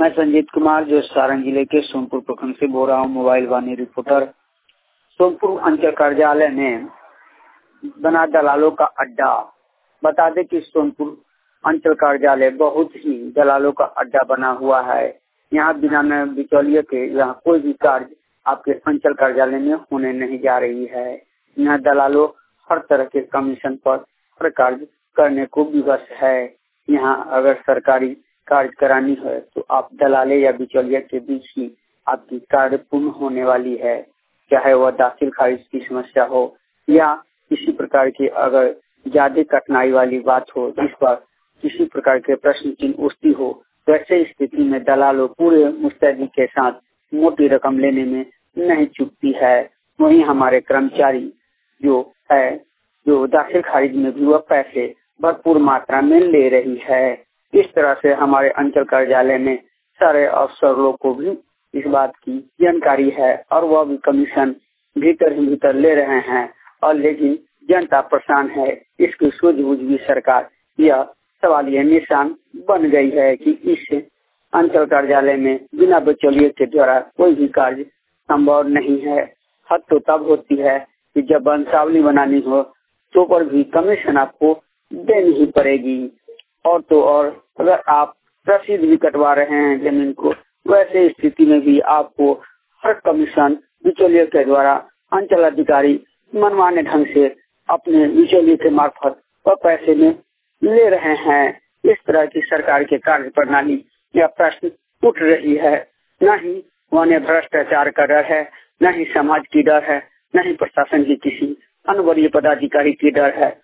मैं संजीत कुमार जो सारण जिले के सोनपुर प्रखंड से बोल रहा हूँ, मोबाइल वाणी रिपोर्टर। सोनपुर अंचल कार्यालय में बना दलालों का अड्डा। बता दें कि सोनपुर अंचल कार्यालय बहुत ही दलालों का अड्डा बना हुआ है। यहाँ बिना बिचौलिए के यहाँ कोई भी कार्य आपके अंचल कार्यालय में होने नहीं जा रही है। यहाँ दलालों हर तरह के कमीशन पर हर कार्य करने को विवश है। यहाँ अगर सरकारी कार्य करानी है तो आप दलाले या बिचौलिया के बीच ही आपकी कार्य पूर्ण होने वाली है। चाहे वह दाखिल खारिज की समस्या हो या किसी प्रकार की अगर ज्यादा कठिनाई वाली बात हो, जिस पर किसी प्रकार के प्रश्न चिन्ह उठती हो, तो ऐसे स्थिति में दलालों पूरे मुस्तैदी के साथ मोटी रकम लेने में नहीं चूकती है। वहीं हमारे कर्मचारी जो दाखिल खारिज में भी वह पैसे भरपूर मात्रा में ले रही है। इस तरह से हमारे अंचल कार्यालय में सारे अफसरों को भी इस बात की जानकारी है और वह भी कमीशन भीतर ही भीतर ले रहे हैं। और लेकिन जनता परेशान है। इसकी सूझबूझ भी सरकार यह सवालिया निशान बन गई है कि इस अंचल कार्यालय में बिना बिचौलिए के द्वारा कोई भी कार्य संभव नहीं है। हद तो तब होती है कि जब वंशावली बनानी हो तो पर भी कमीशन आपको देनी ही पड़ेगी। और तो और अगर आप रसीद भी कटवा रहे हैं जमीन को, वैसे स्थिति में भी आपको हर कमीशन बिचौलिए के द्वारा अंचल अधिकारी मनमाने ढंग से अपने बिचौलिए के मार्फत और पैसे में ले रहे हैं। इस तरह की सरकार के कार्य प्रणाली या प्रश्न उठ रही है। न ही उन्हें भ्रष्टाचार का डर है, न ही समाज की डर है, न ही प्रशासन की किसी अन्य वरीय पदाधिकारी की डर है।